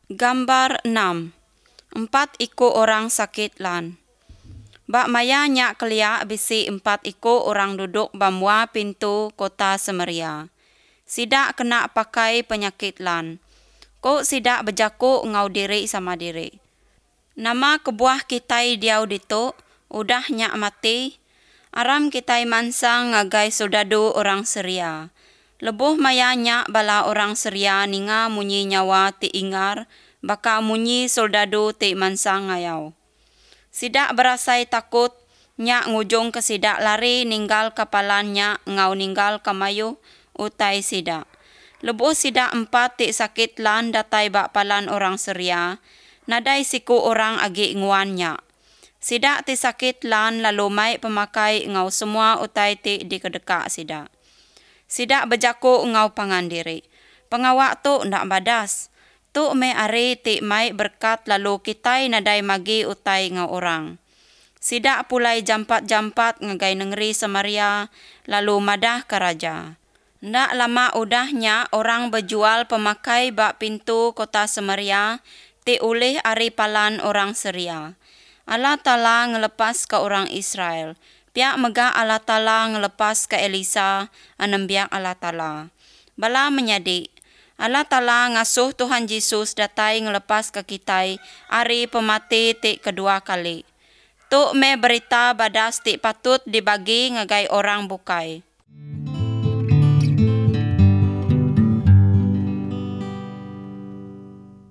Gambar 6. 4 orang sakit lan. Bak maya nyak kelia bisi 4 orang duduk bamua pintu kota Samaria. Sidak kena pakai penyakit lan. Ko sidak berjaku ngau diri sama diri. Nama kebuah kitai diau ditu, udah nyak mati. Aram kitai mansang ngagai soldadu orang Syria. Lebuh maya nyak bala orang Syria ninga munyi nyawa ti ingar, baka munyi soldadu ti mansang ngayau. Sidak berasai takut, nyak ngujung ke sidak lari ninggal kapalan nyak ngau ninggal kamayu utai sidak. Lebuh sidak 4 ti sakit lan datai bak palan orang Syria, nadai siku orang agi nguan nyak. Sidak ti sakit lan lalu mai pemakai ngau semua utai ti di kedekak sidak. Sidak berjaku ngau pangan diri. Pengawak tu ndak badas. Tu me ari ti mai berkat lalu kitai nadai magi utai ngau orang. Sidak pulai jampat-jampat ngagai negeri Samaria lalu madah ke raja. Ndak lama udahnya orang berjual pemakai bak pintu kota Samaria ti ulih ari palan orang Syria. Allah Ta'ala ngelepas ke orang Israel. Piak megah Allah Ta'ala ngelepas ke Elisa anembiak Allah Ta'ala. Bala menyadik. Allah Ta'ala ngasuh Tuhan Yesus datai ngelepas ke kitai ari pemati ti kedua kali. Tu me berita badas ti patut dibagi ngagai orang bukai.